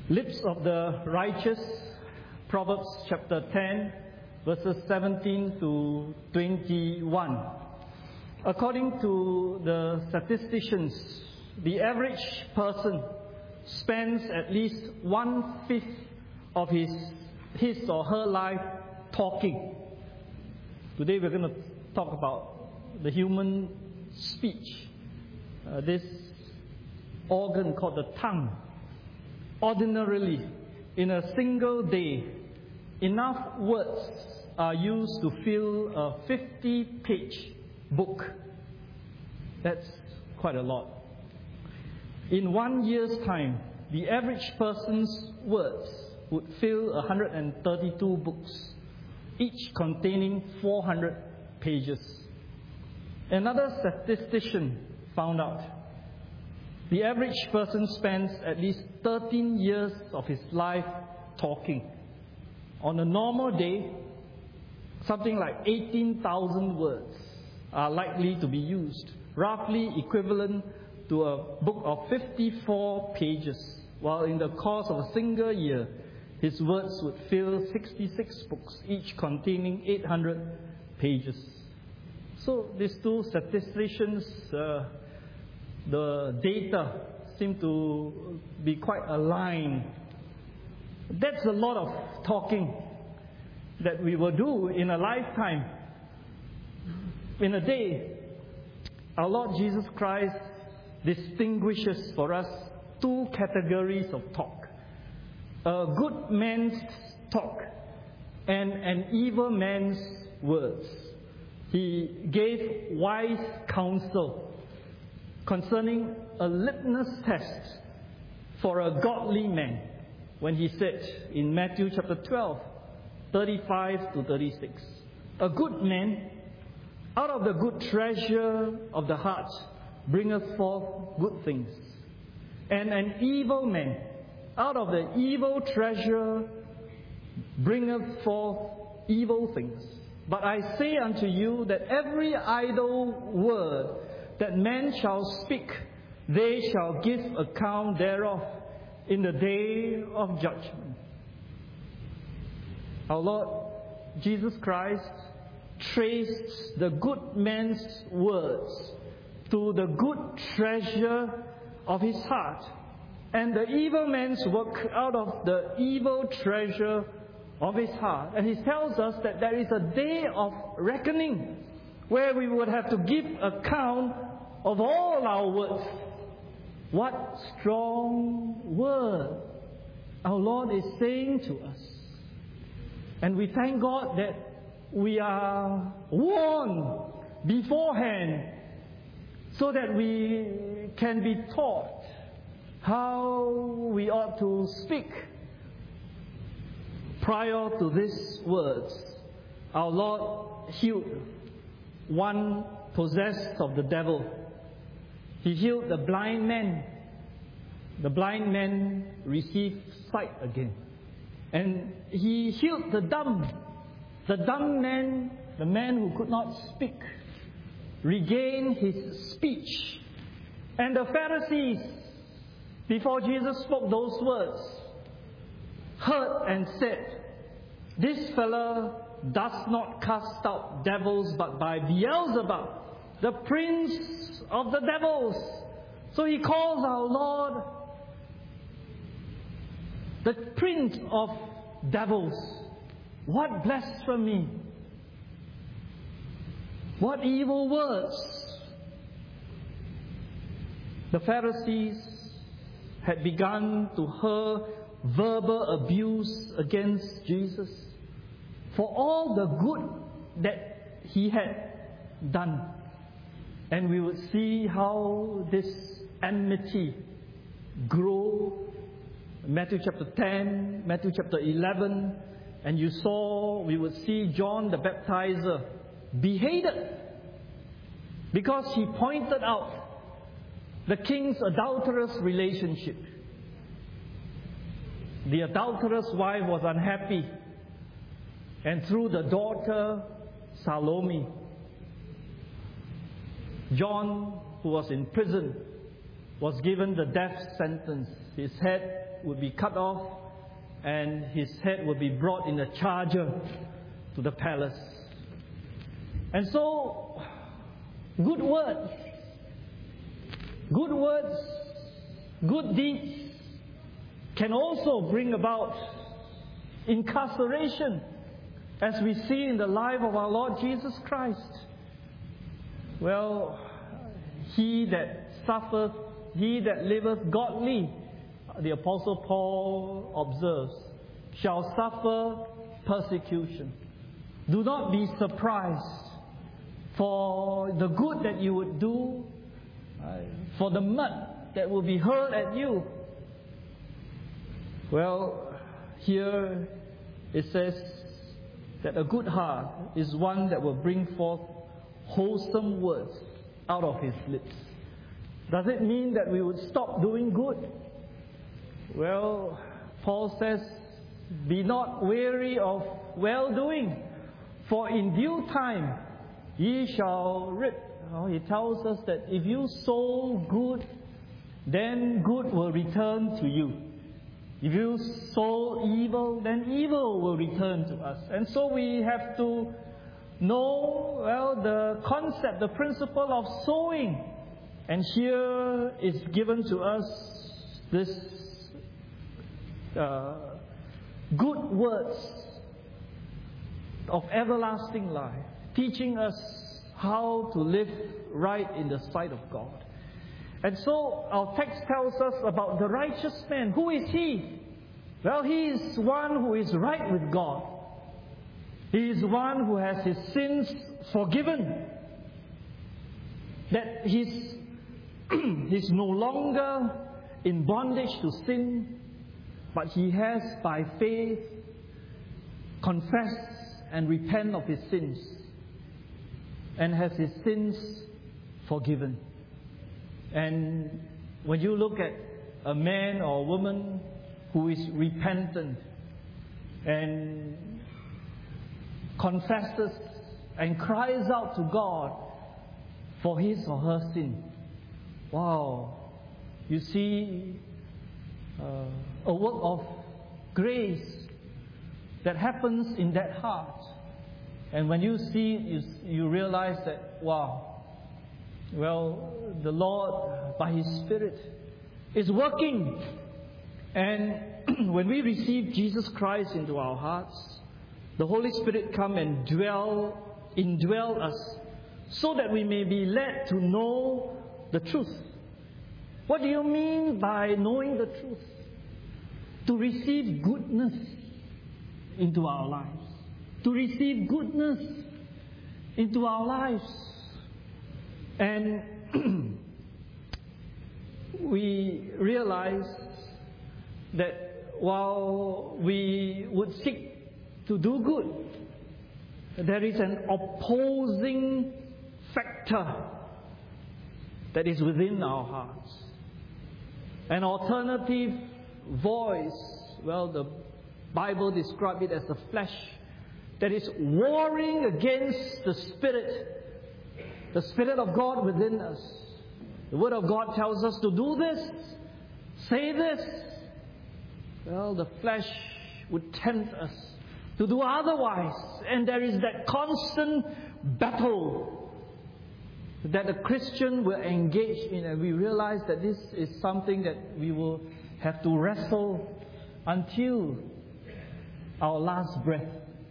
Lips of the righteous, Proverbs chapter 10, verses 17 to 21. According to the statisticians, the average person spends at least 1/5 of his or her life talking. Today we're going to talk about the human speech, this organ called the tongue. Ordinarily, in a single day, enough words are used to fill a 50-page book. That's quite a lot. In 1 year's time, the average person's words would fill 132 books, each containing 400 pages. Another statistician found out the average person spends at least 13 years of his life talking. On a normal day, something like 18,000 words are likely to be used, roughly equivalent to a book of 54 pages, while in the course of a single year, his words would fill 66 books, each containing 800 pages. So these two statisticians, the data seem to be quite aligned. That's a lot of talking that we will do in a lifetime. In a day, our Lord Jesus Christ distinguishes for us two categories of talk: a good man's talk and an evil man's words. He gave wise counsel concerning a litmus test for a godly man when he said in Matthew chapter 12, 35 to 36, a good man out of the good treasure of the heart bringeth forth good things, and an evil man out of the evil treasure bringeth forth evil things. But I say unto you that every idle word that men shall speak, they shall give account thereof in the day of judgment. Our Lord Jesus Christ traced the good man's words to the good treasure of his heart, and the evil man's work out of the evil treasure of his heart. And he tells us that there is a day of reckoning where we would have to give account of all our words. What strong word our Lord is saying to us. And we thank God that we are warned beforehand so that we can be taught how we ought to speak. Prior to these words, our Lord healed one possessed of the devil. He healed the blind man. The blind man received sight again. And he healed the dumb. The dumb man, the man who could not speak, regained his speech. And the Pharisees, before Jesus spoke those words, heard and said, this fellow does not cast out devils but by Beelzebub, the prince of the devils. So he calls our Lord the prince of devils. What blasphemy! What evil words! The Pharisees had begun to hurl verbal abuse against Jesus for all the good that he had done. And we would see how this enmity grew. Matthew chapter 10, Matthew chapter 11, and we would see John the Baptizer beheaded because he pointed out the king's adulterous relationship. The adulterous wife was unhappy, and through the daughter Salome, John, who was in prison, was given the death sentence. His head would be cut off, and his head would be brought in a charger to the palace. And so, good words, good deeds can also bring about incarceration, as we see in the life of our Lord Jesus Christ. Well, he that suffereth, he that liveth godly, the Apostle Paul observes, shall suffer persecution. Do not be surprised for the good that you would do, for the mud that will be hurled at you. Well, here it says that a good heart is one that will bring forth wholesome words out of his lips. Does it mean that we would stop doing good? Well, Paul says, be not weary of well-doing, for in due time ye shall reap. He tells us that if you sow good, then good will return to you. If you sow evil, then evil will return to us. And so we have to know, well, the concept, the principle of sowing. And here is given to us this good words of everlasting life, teaching us how to live right in the sight of God. And so our text tells us about the righteous man. Who is he? Well, he is one who is right with God. He is one who has his sins forgiven. That he's no longer in bondage to sin, but he has by faith confessed and repent of his sins and has his sins forgiven. And when you look at a man or a woman who is repentant and confesses and cries out to God for his or her sin, wow, you see a work of grace that happens in that heart. And when you see it, you realize that, wow, well, the Lord, by His Spirit, is working. And when we receive Jesus Christ into our hearts, the Holy Spirit come and indwell us, so that we may be led to know the truth. What do you mean by knowing the truth? To receive goodness into our lives. To receive goodness into our lives. And we realize that while we would seek to do good, there is an opposing factor that is within our hearts. An alternative voice, well, the Bible describes it as the flesh, that is warring against the Spirit of God within us. The Word of God tells us to do this, say this. Well, the flesh would tempt us to do otherwise. And there is that constant battle that a Christian will engage in. And we realize that this is something that we will have to wrestle until our last breath.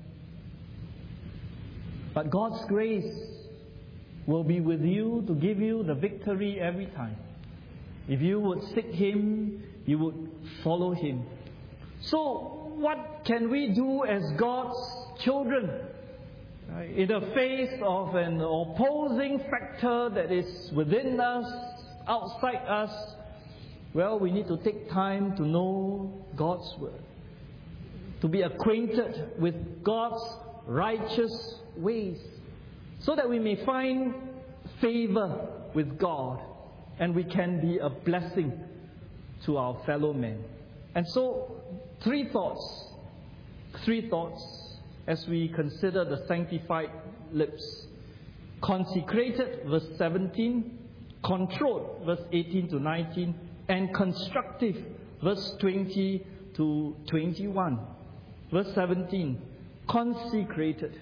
But God's grace will be with you to give you the victory every time. If you would seek Him, you would follow Him. So, what can we do as God's children in the face of an opposing factor that is within us, outside us? Well, we need to take time to know God's Word, to be acquainted with God's righteous ways, so that we may find favor with God and we can be a blessing to our fellow men. And so, three thoughts as we consider the sanctified lips. Consecrated, verse 17, controlled, verse 18 to 19, and constructive, verse 20 to 21. Verse 17, consecrated.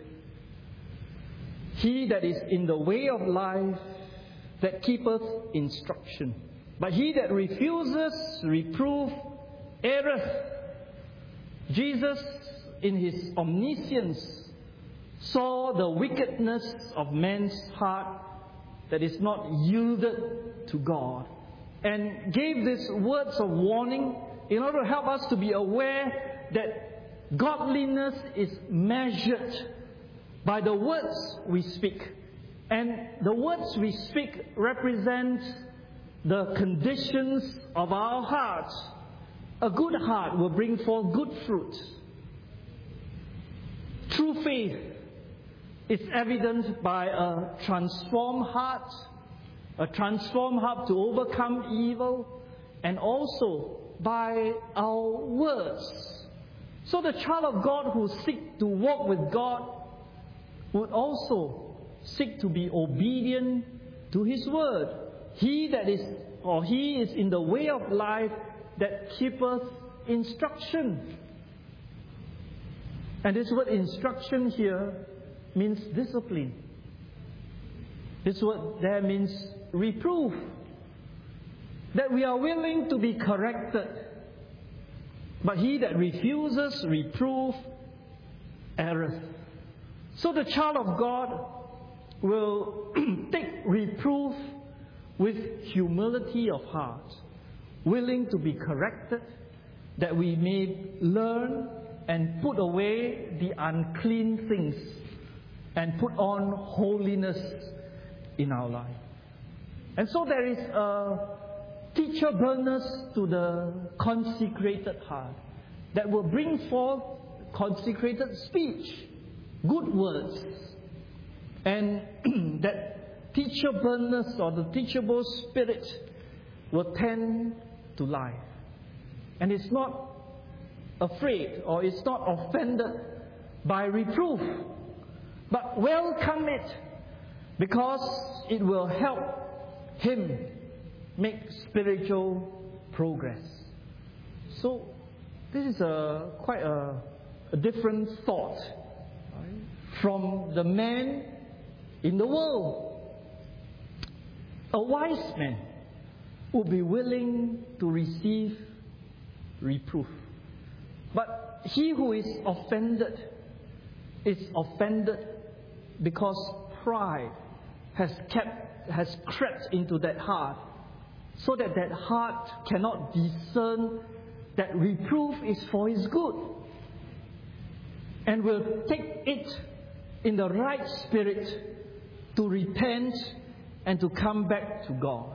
He that is in the way of life, that keepeth instruction. But he that refuses reproof erreth. Jesus, in his omniscience, saw the wickedness of man's heart that is not yielded to God, and gave these words of warning in order to help us to be aware that godliness is measured by the words we speak. And the words we speak represent the conditions of our hearts. A good heart will bring forth good fruit. True faith is evident by a transformed heart to overcome evil, and also by our words. So the child of God who seeks to walk with God would also seek to be obedient to His word. He is in the way of life that keepeth instruction. And this word instruction here means discipline. This word there means reproof. That we are willing to be corrected. But he that refuses reproof erreth. So the child of God will take reproof with humility of heart, willing to be corrected, that we may learn and put away the unclean things and put on holiness in our life. And so there is a teachableness to the consecrated heart that will bring forth consecrated speech, good words. And that teachableness or the teachable spirit will tend to life. And it's not afraid or it's not offended by reproof, but welcome it because it will help him make spiritual progress. So this is quite a different thought, right, from the man in the world. A wise man would be willing to receive reproof. But he who is offended because pride has crept into that heart, so that heart cannot discern that reproof is for his good, and will take it in the right spirit to repent and to come back to God.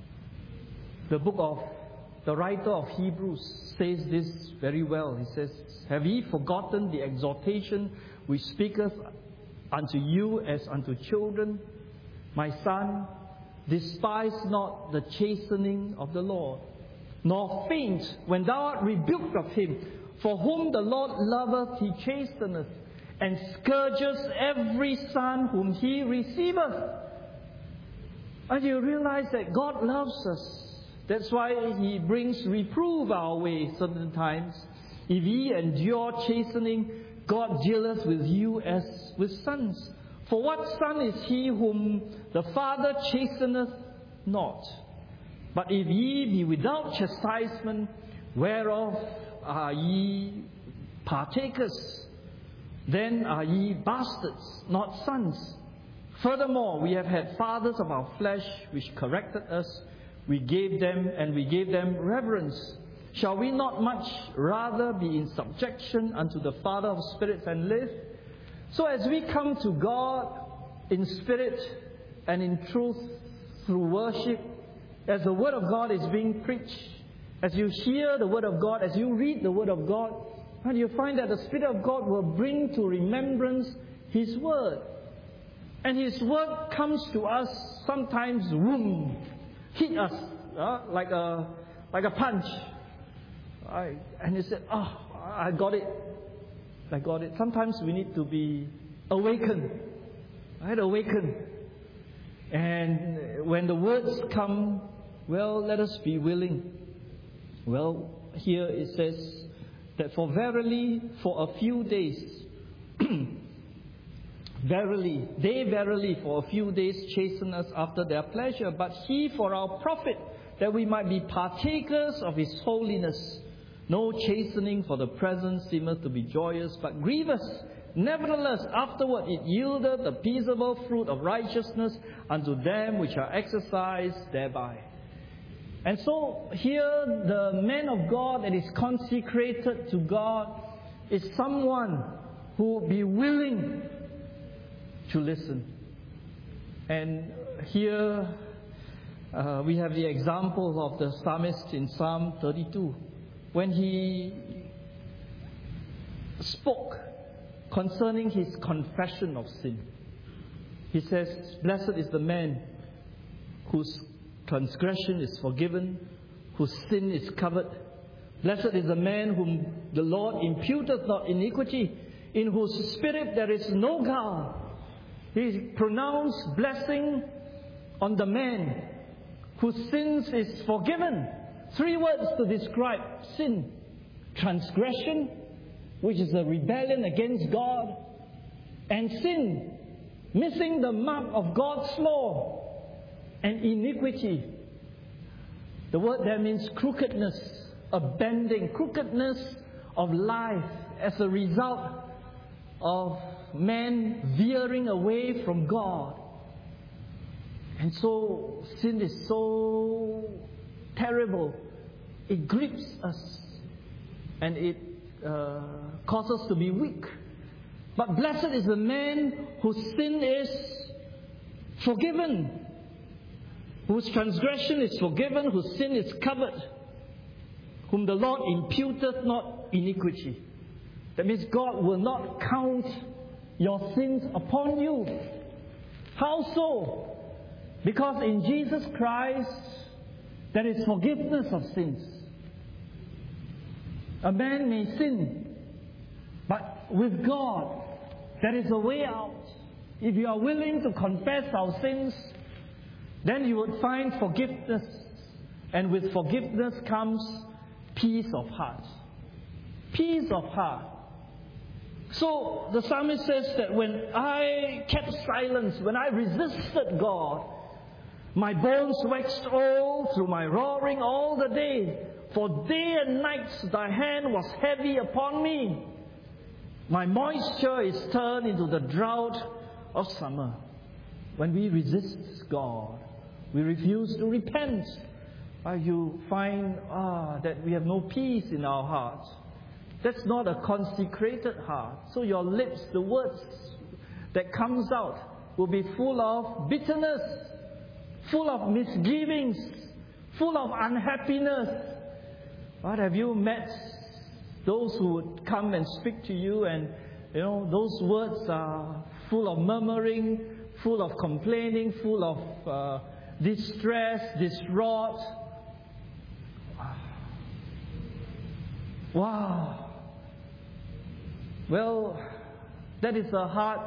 The writer of Hebrews says this very well. He says, "Have ye forgotten the exhortation which speaketh unto you as unto children? My son, despise not the chastening of the Lord, nor faint when thou art rebuked of him. For whom the Lord loveth, he chasteneth, and scourges every son whom he receiveth." And you realize that God loves us. That's why He brings reproof our way certain times. If ye endure chastening, God dealeth with you as with sons. For what son is he whom the Father chasteneth not? But if ye be without chastisement, whereof are ye partakers? Then are ye bastards, not sons. Furthermore, we have had fathers of our flesh which corrected us. We gave them reverence. Shall we not much rather be in subjection unto the Father of spirits and live? So as we come to God in spirit and in truth through worship, as the Word of God is being preached, as you hear the Word of God, as you read the Word of God, and you find that the Spirit of God will bring to remembrance His Word. And His Word comes to us sometimes, hit us like a punch. And you say, I got it. Sometimes we need to be awakened. Awakened. And when the words come, well, let us be willing. Well, here it says that for verily, for a few days, they verily for a few days chasten us after their pleasure, but He for our profit, that we might be partakers of His holiness. No chastening for the present seemeth to be joyous, but grievous. Nevertheless, afterward it yieldeth the peaceable fruit of righteousness unto them which are exercised thereby. And so here the man of God that is consecrated to God is someone who will be willing to listen. And here we have the example of the psalmist in Psalm 32. When he spoke concerning his confession of sin, he says, "Blessed is the man whose transgression is forgiven, whose sin is covered. Blessed is the man whom the Lord imputeth not iniquity, in whose spirit there is no guile." He pronounced blessing on the man whose sins is forgiven. 3 words to describe sin: transgression, which is a rebellion against God, and sin, missing the mark of God's law, and iniquity. The word there means crookedness, a bending, crookedness of life as a result of man veering away from God. And so sin is so terrible, it grips us and it causes us to be weak. But blessed is the man whose sin is forgiven, whose transgression is forgiven, whose sin is covered, whom the Lord imputeth not iniquity. That means God will not count your sins upon you. How so? Because in Jesus Christ there is forgiveness of sins. A man may sin, but with God there is a way out. If you are willing to confess our sins, then you would find forgiveness. And with forgiveness comes peace of heart. Peace of heart. So the psalmist says that when I kept silence, when I resisted God, my bones waxed old through my roaring all the day. For day and night thy hand was heavy upon me. My moisture is turned into the drought of summer. When we resist God, we refuse to repent, you find that we have no peace in our hearts. That's not a consecrated heart. So your lips, the words that comes out, will be full of bitterness, full of misgivings, full of unhappiness. What have you met those who would come and speak to you, and those words are full of murmuring, full of complaining, full of distress, distraught. Wow. Well, that is a heart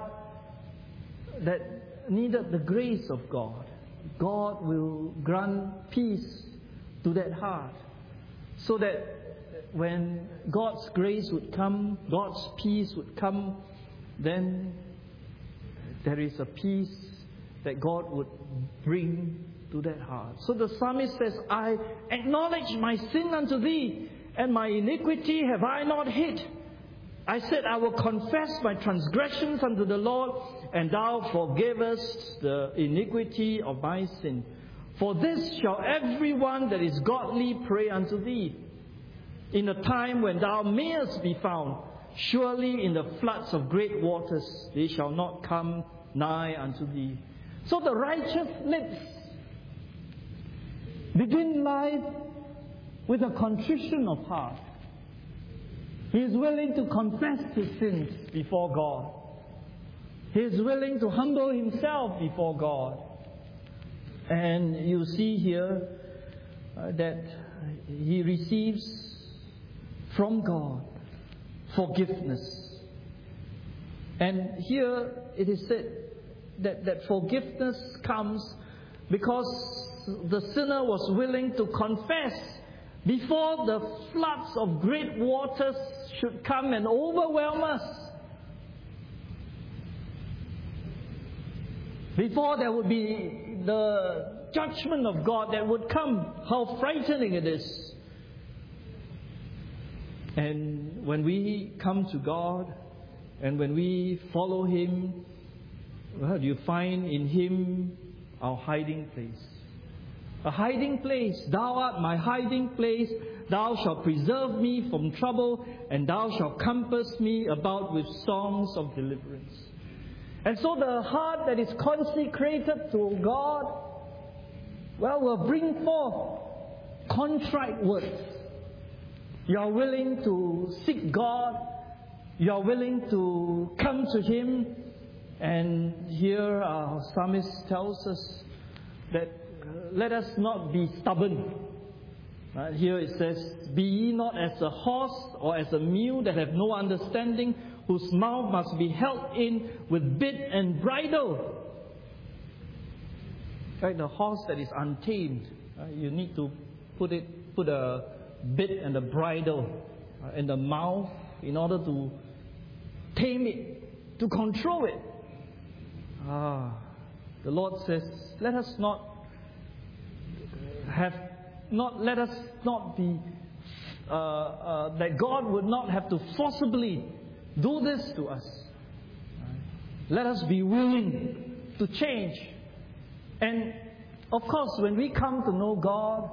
that needed the grace of God. God will grant peace to that heart, so that when God's grace would come, God's peace would come, then there is a peace that God would bring to that heart. So the psalmist says, I acknowledge my sin unto thee, and my iniquity have I not hid. I said, I will confess my transgressions unto the Lord, and thou forgavest the iniquity of my sin. For this shall everyone that is godly pray unto thee, in the time when thou mayest be found. Surely in the floods of great waters they shall not come nigh unto thee. So the righteous lips begin life with a contrition of heart. He is willing to confess his sins before God. He is willing to humble himself before God. And you see here that he receives from God forgiveness. And here it is said that forgiveness comes because the sinner was willing to confess before the floods of great waters should come and overwhelm us, before there would be the judgment of God that would come, how frightening it is. And when we come to God and when we follow Him, well, you find in Him our hiding place. A hiding place. Thou art my hiding place. Thou shalt preserve me from trouble, and Thou shalt compass me about with songs of deliverance. And so the heart that is consecrated to God, well, will bring forth contrite words. You are willing to seek God. You are willing to come to Him. And here our psalmist tells us that let us not be stubborn. Here it says, be ye not as a horse or as a mule that have no understanding, whose mouth must be held in with bit and bridle. Right, the horse that is untamed, you need to put a bit and a bridle in the mouth in order to tame it, to control it. The Lord says, let us not be that God would not have to forcibly do this to us. Let us be willing to change. And of course, when we come to know God,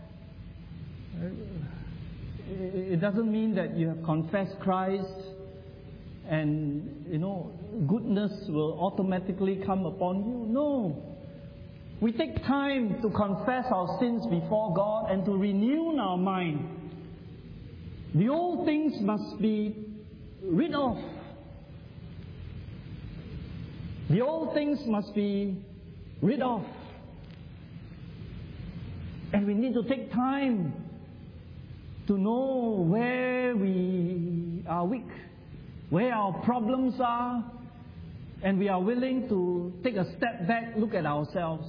it doesn't mean that you have confessed Christ and, goodness will automatically come upon you. No. We take time to confess our sins before God and to renew our mind. The old things must be rid of. The old things must be rid of. And we need to take time to know where we are weak, where our problems are, and we are willing to take a step back, look at ourselves.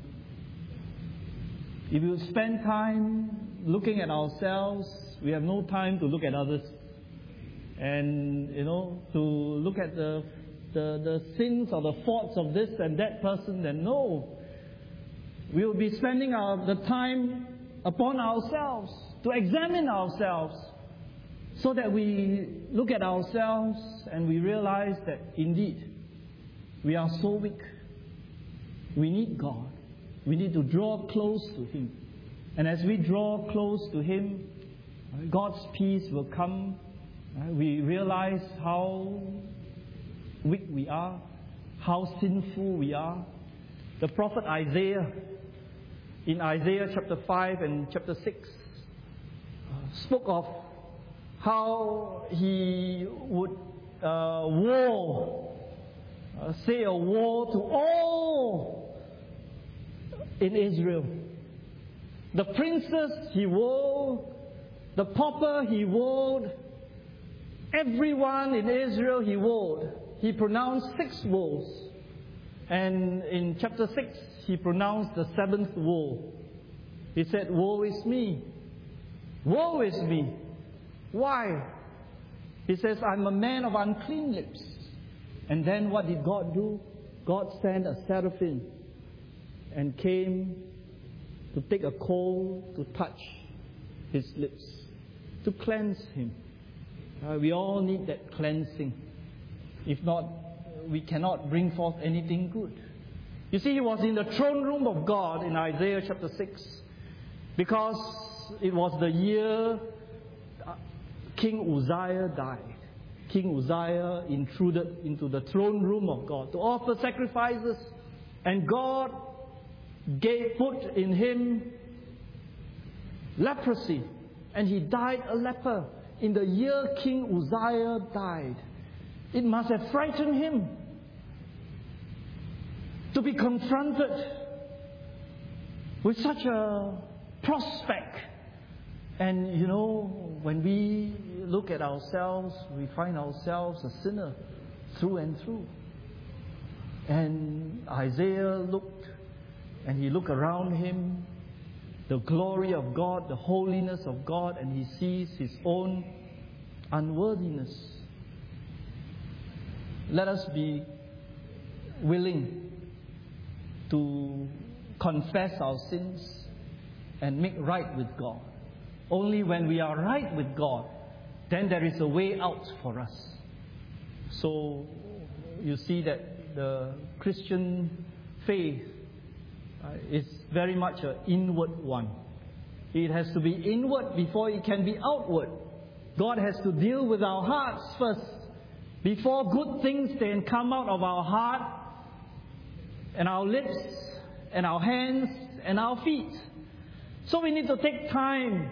If you spend time looking at ourselves, we have no time to look at others. And, to look at the sins or the faults of this and that person, then no. We will be spending the time upon ourselves, to examine ourselves, so that we look at ourselves and we realize that indeed we are so weak. We need God. We need to draw close to Him. And as we draw close to Him, God's peace will come. We realize how weak we are, how sinful we are. The prophet Isaiah, in Isaiah chapter 5 and chapter 6, spoke of how he would say a woe to all in Israel. The princes he woed, the pauper he woed, everyone in Israel he woed. He pronounced 6 woes. And in chapter 6, he pronounced the 7th woe. He said, woe is me. Woe is me. Why? He says, I'm a man of unclean lips. And then what did God do? God sent a seraphim and came to take a coal to touch his lips, to cleanse him. We all need that cleansing. If not, we cannot bring forth anything good. You see, he was in the throne room of God in Isaiah chapter 6 because it was the year King Uzziah died. King Uzziah intruded into the throne room of God to offer sacrifices, and God put in him leprosy, and he died a leper in the year King Uzziah died. It must have frightened him to be confronted with such a prospect. And when we look at ourselves, we find ourselves a sinner through and through. And Isaiah looked, and he looked around him, the glory of God, the holiness of God, and he sees his own unworthiness. Let us be willing to confess our sins and make right with God. Only when we are right with God, then there is a way out for us. So you see that the Christian faith is very much an inward one. It has to be inward before it can be outward. God has to deal with our hearts first, before good things can come out of our heart and our lips and our hands and our feet. So we need to take time.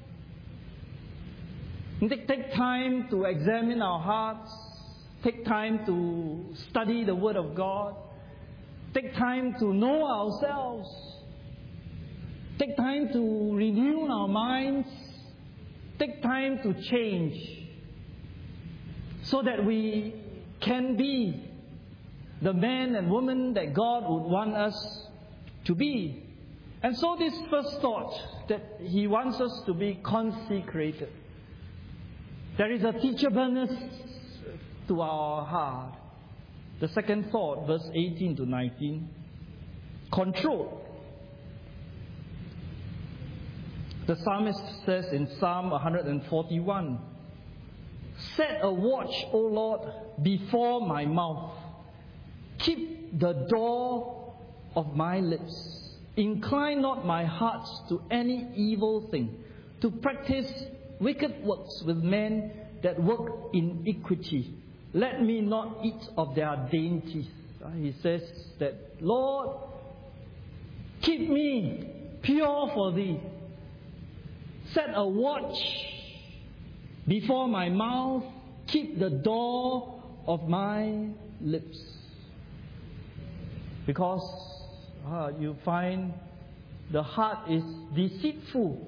Take time to examine our hearts. Take time to study the Word of God. Take time to know ourselves. Take time to renew our minds. Take time to change, so that we can be the man and woman that God would want us to be. And so this first thought, that he wants us to be consecrated. There is a teachableness to our heart. The second thought, verse 18 to 19, control. The psalmist says in Psalm 141, set a watch, O Lord, before my mouth. Keep the door of my lips. Incline not my heart to any evil thing, to practice wicked works with men that work iniquity. Let me not eat of their dainties. He says that, Lord, keep me pure for thee. Set a watch before my mouth. Keep the door of my lips. Because you find the heart is deceitful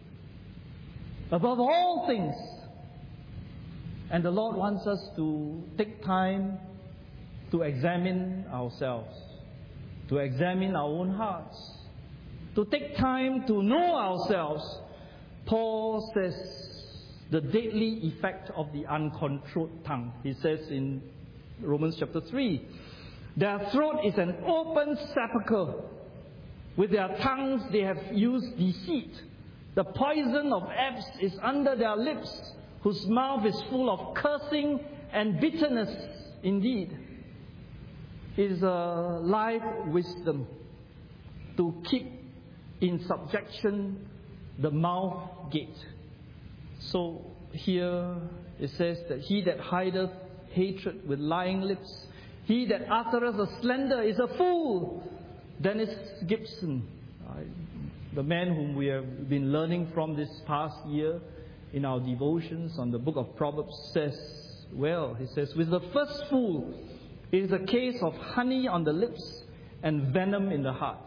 above all things. And the Lord wants us to take time to examine ourselves, to examine our own hearts, to take time to know ourselves. Paul says the deadly effect of the uncontrolled tongue. He says in Romans chapter 3, their throat is an open sepulchre. With their tongues they have used deceit. The poison of apes is under their lips, whose mouth is full of cursing and bitterness. Indeed, it is a life wisdom to keep in subjection the mouth gate. So here it says that he that hideth hatred with lying lips, he that uttereth a slander is a fool. Dennis Gibson, the man whom we have been learning from this past year in our devotions on the book of Proverbs, says, well, he says, with the first fool, it is a case of honey on the lips and venom in the heart.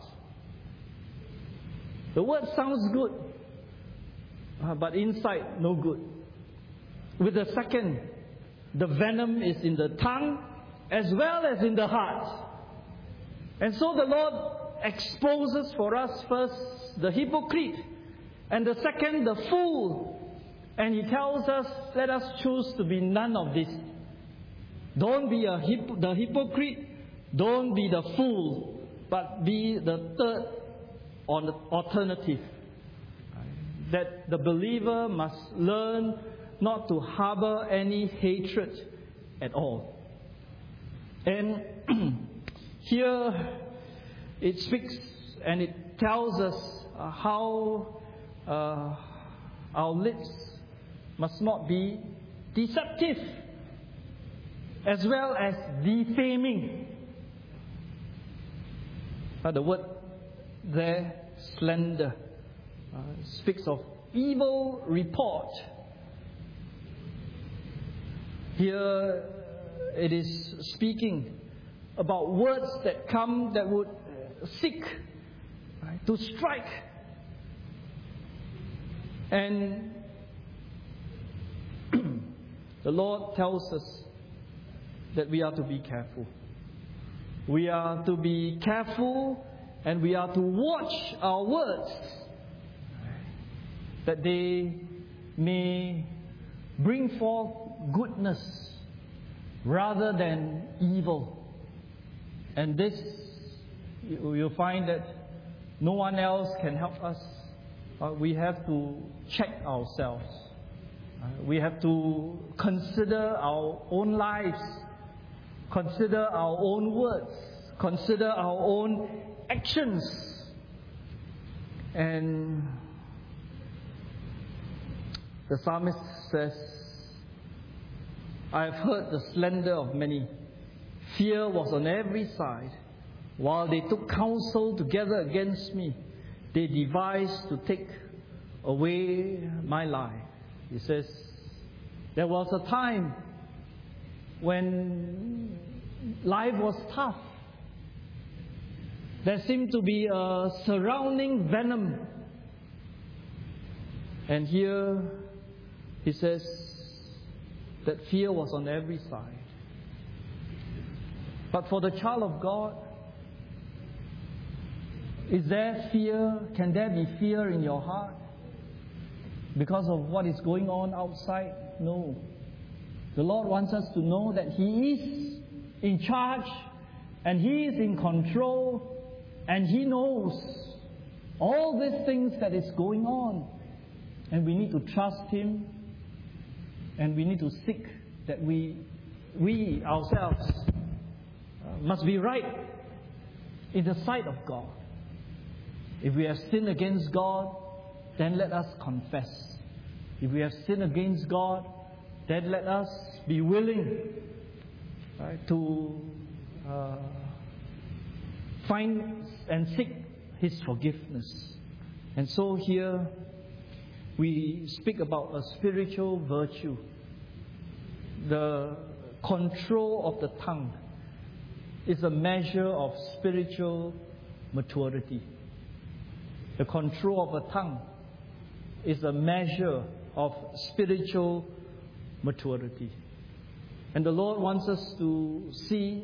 The word sounds good, but inside, no good. With the second, the venom is in the tongue as well as in the heart. And so the Lord exposes for us first the hypocrite, and the second, the fool. And He tells us, let us choose to be none of this. Don't be the hypocrite, don't be the fool, but be the third alternative. That the believer must learn not to harbor any hatred at all. And here it speaks and it tells us how our lips must not be deceptive as well as defaming. The word there, slander, speaks of evil report. Here it is speaking about words that come that would seek to strike. And the Lord tells us that we are to be careful. We are to be careful and we are to watch our words that they may bring forth goodness rather than evil. And this, you'll find that no one else can help us. We have to check ourselves. We have to consider our own lives, consider our own words, consider our own actions. And the psalmist says, I have heard the slander of many. Fear was on every side. While they took counsel together against me, they devised to take away my life. He says, there was a time when life was tough. There seemed to be a surrounding venom. And here he says that fear was on every side. But for the child of God, is there fear? Can there be fear in your heart because of what is going on outside? No. The Lord wants us to know that He is in charge and He is in control and He knows all these things that is going on. And we need to trust Him, and we need to seek that we ourselves must be right in the sight of God. If we have sinned against God, then let us confess. If we have sinned against God, then let us be willing to find and seek His forgiveness. And so here we speak about a spiritual virtue, the control of the tongue is a measure of spiritual maturity. The control of a tongue is a measure of spiritual maturity. And the Lord wants us to see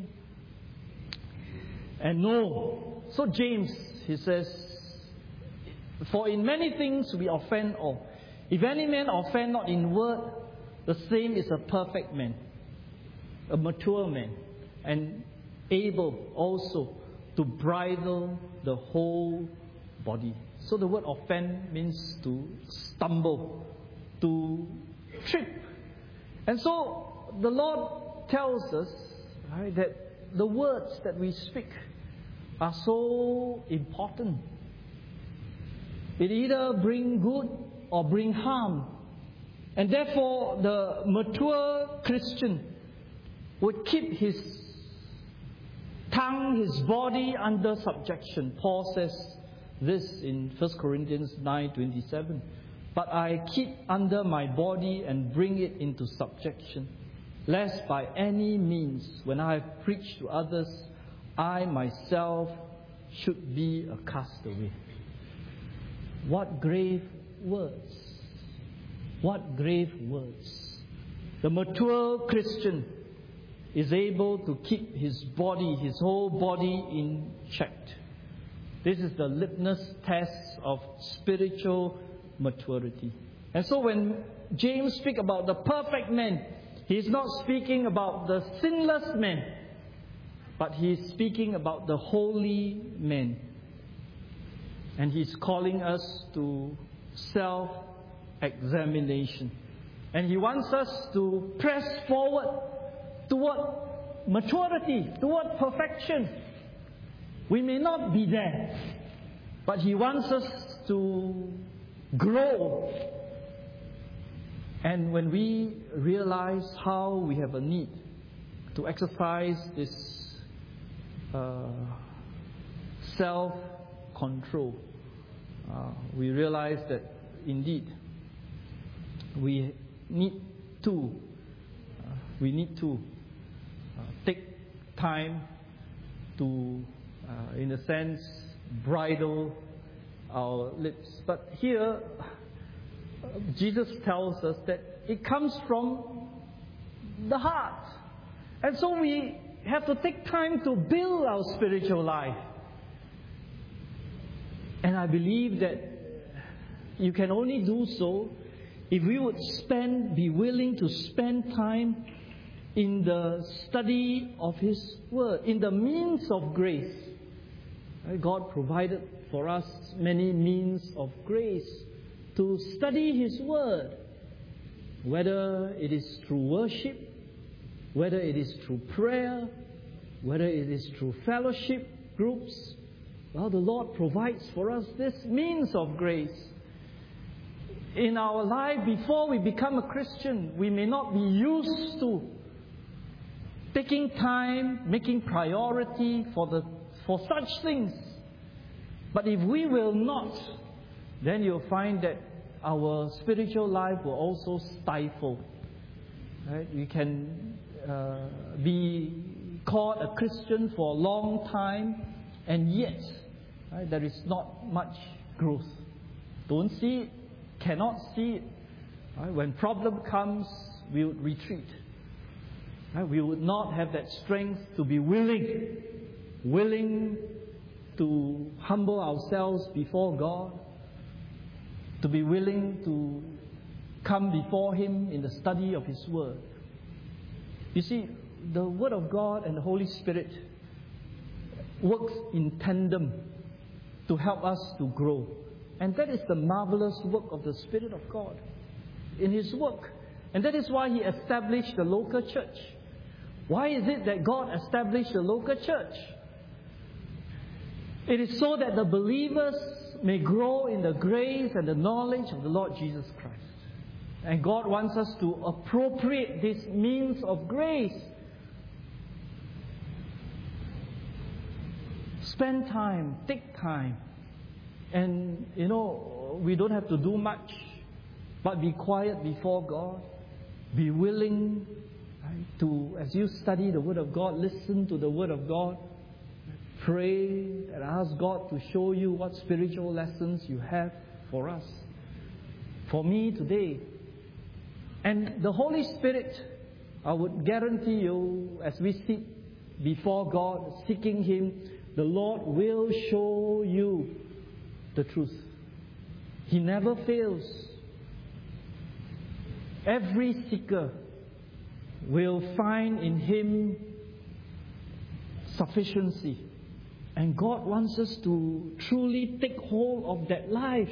and know. So James, he says, for in many things we offend all. If any man offend not in word, the same is a perfect man, a mature man, and able also to bridle the whole body. So the word offend means to stumble, to trip. And so the Lord tells us that the words that we speak are so important. It either bring good or bring harm. And therefore the mature Christian would keep his tongue, his body under subjection. Paul says this in 1 Corinthians 9:27. But I keep under my body and bring it into subjection, lest by any means, when I have preached to others, I myself should be a castaway. What grave words! What grave words! The mature Christian is able to keep his body, his whole body in check. This is the litmus test of spiritual maturity. And so when James speaks about the perfect man, he is not speaking about the sinless man, but he is speaking about the holy man. And he's calling us to self-examination. And he wants us to press forward toward maturity, toward perfection. We may not be there, but he wants us to grow. And when we realize how we have a need to exercise this self-control, we realize that indeed we need to take time to, in a sense, bridle our lips. But here, Jesus tells us that it comes from the heart. And so we have to take time to build our spiritual life. And I believe that you can only do so if we would be willing to spend time in the study of His Word, in the means of grace. God provided for us many means of grace to study His Word, whether it is through worship, whether it is through prayer, whether it is through fellowship groups. Well, the Lord provides for us this means of grace. In our life, before we become a Christian, we may not be used to taking time, making priority for such things. But if we will not, then you'll find that our spiritual life will also stifle. Right? We can be called a Christian for a long time, and yet there is not much growth. Don't see it, cannot see it. Right? When problem comes, we would retreat. Right? We would not have that strength to be willing to humble ourselves before God, to be willing to come before Him in the study of His Word. You see, the Word of God and the Holy Spirit works in tandem to help us to grow. And that is the marvelous work of the Spirit of God in His work. And that is why He established the local church. Why is it that God established the local church? It is so that the believers may grow in the grace and the knowledge of the Lord Jesus Christ. And God wants us to appropriate this means of grace. Spend time, take time. And, we don't have to do much, but be quiet before God. Be willing to, as you study the Word of God, listen to the Word of God. Pray and ask God to show you what spiritual lessons you have for us, for me today. And the Holy Spirit, I would guarantee you, as we sit before God, seeking Him, the Lord will show you the truth. He never fails. Every seeker will find in Him sufficiency. And God wants us to truly take hold of that life.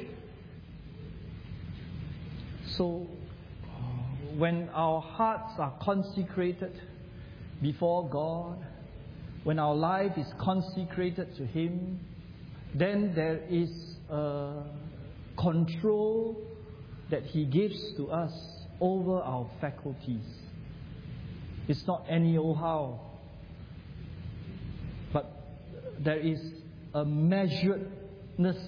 So, when our hearts are consecrated before God, when our life is consecrated to Him, then there is a control that He gives to us over our faculties. It's not any old how, but there is a measuredness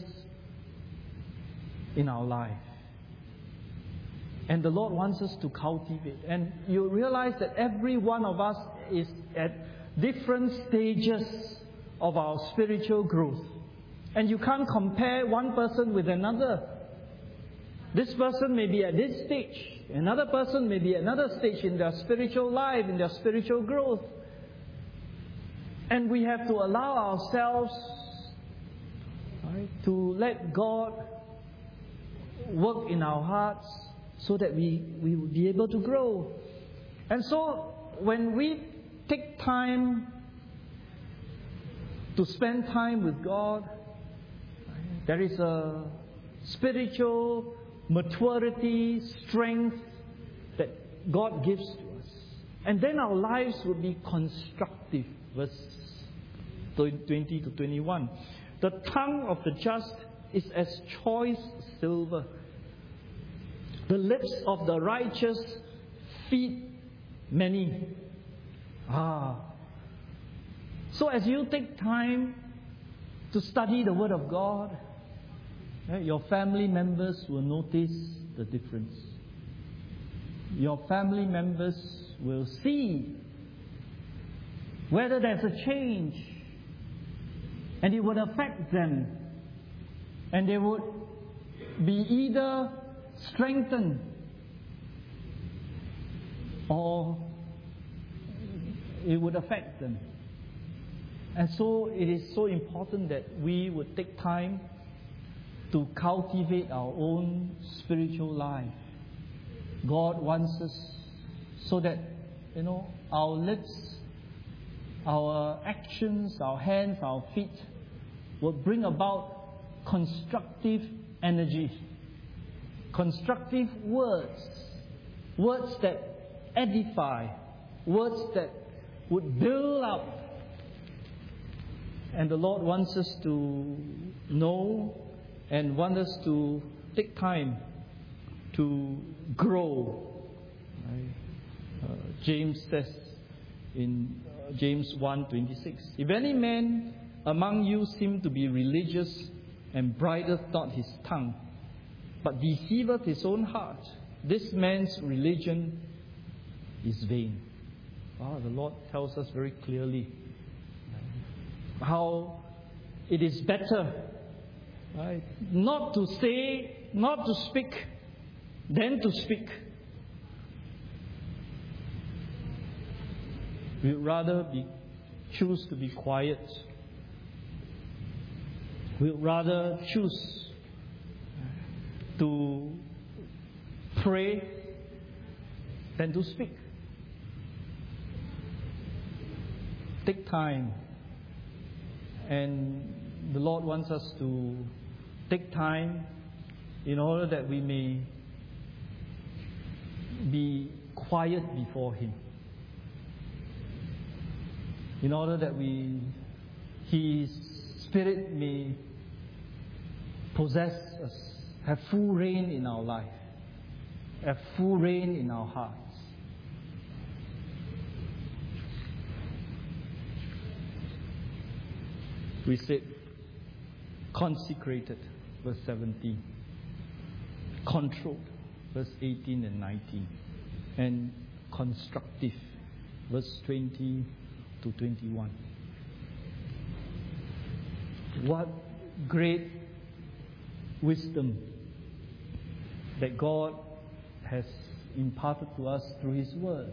in our life. And the Lord wants us to cultivate. And you realize that every one of us is at different stages of our spiritual growth. And you can't compare one person with another. This person may be at this stage. Another person may be at another stage in their spiritual life, in their spiritual growth. And we have to allow ourselves to let God work in our hearts so that we will be able to grow. And so when we take time to spend time with God, there is a spiritual maturity, strength that God gives to us. And then our lives will be constructive. Verse 20 to 21. The tongue of the just is as choice silver. The lips of the righteous feed many. So as you take time to study the Word of God, your family members will notice the difference. Your family members will see whether there's a change, and it would affect them, and they would be either strengthened or it would affect them. And so it is so important that we would take time to cultivate our own spiritual life. God wants us so that, our lips, our actions, our hands, our feet will bring about constructive energy, constructive words, words that edify, words that would build up. And the Lord wants us to know and want us to take time to grow. James says in James 1:26, if any man among you seem to be religious and brideth not his tongue, but deceiveth his own heart, this man's religion is vain. The Lord tells us very clearly how it is better, not to say, not to speak, than to speak. We'd rather choose to be quiet. We'd rather choose to pray than to speak. Take time. And the Lord wants us to take time in order that we may be quiet before Him. In order that His Spirit may possess us, have full reign in our life, have full reign in our hearts. We said consecrated, verse 17, controlled, verse 18 and 19, and constructive, verse 20 to 21. What great wisdom that God has imparted to us through His Word.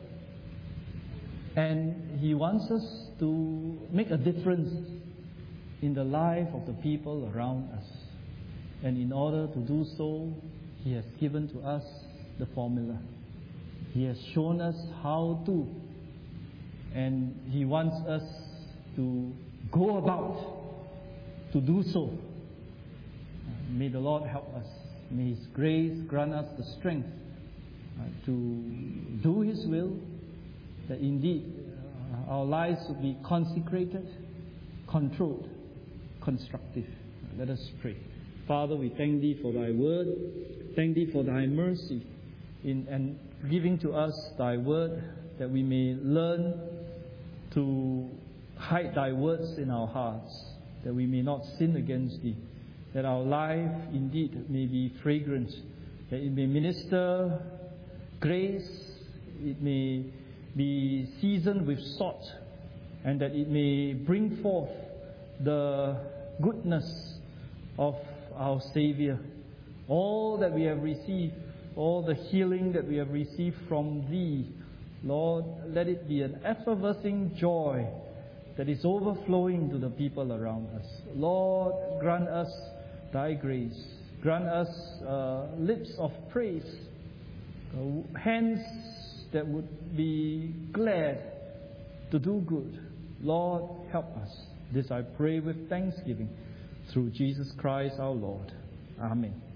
And He wants us to make a difference in the life of the people around us. And in order to do so, He has given to us the formula. He has shown us how to. And He wants us to go about to do so. May the Lord help us. May His grace grant us the strength to do His will, that indeed our lives will be consecrated, controlled, constructive. Let us pray. Father, we thank Thee for Thy word. Thank Thee for Thy mercy in giving to us Thy word, that we may learn to hide Thy words in our hearts, that we may not sin against Thee, that our life indeed may be fragrant, that it may minister grace, it may be seasoned with salt, and that it may bring forth the goodness of our Savior. All that we have received, all the healing that we have received from Thee, Lord, let it be an effervescing joy that is overflowing to the people around us. Lord, grant us Thy grace. Grant us lips of praise, hands that would be glad to do good. Lord, help us. This I pray with thanksgiving through Jesus Christ our Lord. Amen.